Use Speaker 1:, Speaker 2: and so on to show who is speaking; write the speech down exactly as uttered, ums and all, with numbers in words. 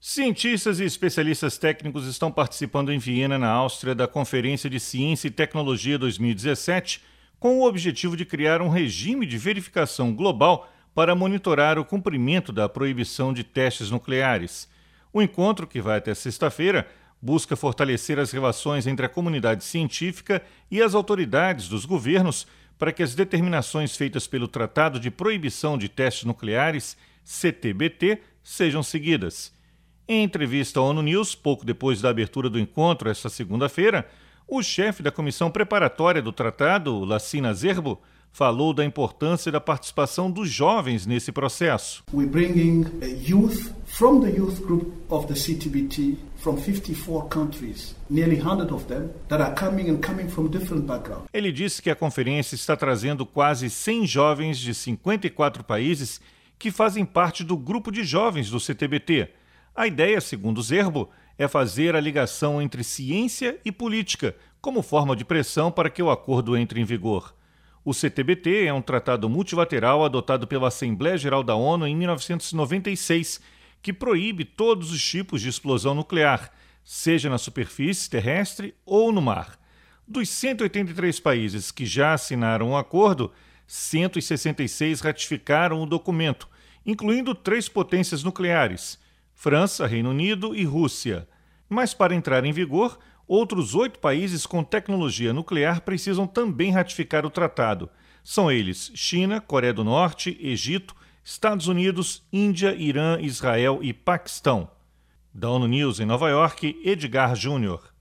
Speaker 1: Cientistas e especialistas técnicos estão participando em Viena, na Áustria, da Conferência de Ciência e Tecnologia dois mil e dezessete, com o objetivo de criar um regime de verificação global para monitorar o cumprimento da proibição de testes nucleares. O encontro, que vai até sexta-feira, busca fortalecer as relações entre a comunidade científica e as autoridades dos governos para que as determinações feitas pelo Tratado de Proibição de Testes Nucleares, C T B T, sejam seguidas. Em entrevista à ONU News, pouco depois da abertura do encontro, esta segunda-feira, o chefe da comissão preparatória do tratado, Lassina Zerbo, falou da importância da participação dos jovens nesse processo.
Speaker 2: We're bringing youth from the youth group of the C T B T from fifty-four countries, nearly one hundred of them that are coming and coming from different backgrounds.
Speaker 1: Ele disse que a conferência está trazendo quase cem jovens de cinquenta e quatro países que fazem parte do grupo de jovens do C T B T. A ideia, segundo Zerbo, é fazer a ligação entre ciência e política, como forma de pressão para que o acordo entre em vigor. O C T B T é um tratado multilateral adotado pela Assembleia Geral da ONU em mil novecentos e noventa e seis, que proíbe todos os tipos de explosão nuclear, seja na superfície terrestre ou no mar. Dos cento e oitenta e três países que já assinaram o acordo, cento e sessenta e seis ratificaram o documento, incluindo três potências nucleares: França, Reino Unido e Rússia. Mas para entrar em vigor, outros oito países com tecnologia nuclear precisam também ratificar o tratado. São eles China, Coreia do Norte, Egito, Estados Unidos, Índia, Irã, Israel e Paquistão. Da ONU News em Nova York, Edgar Júnior.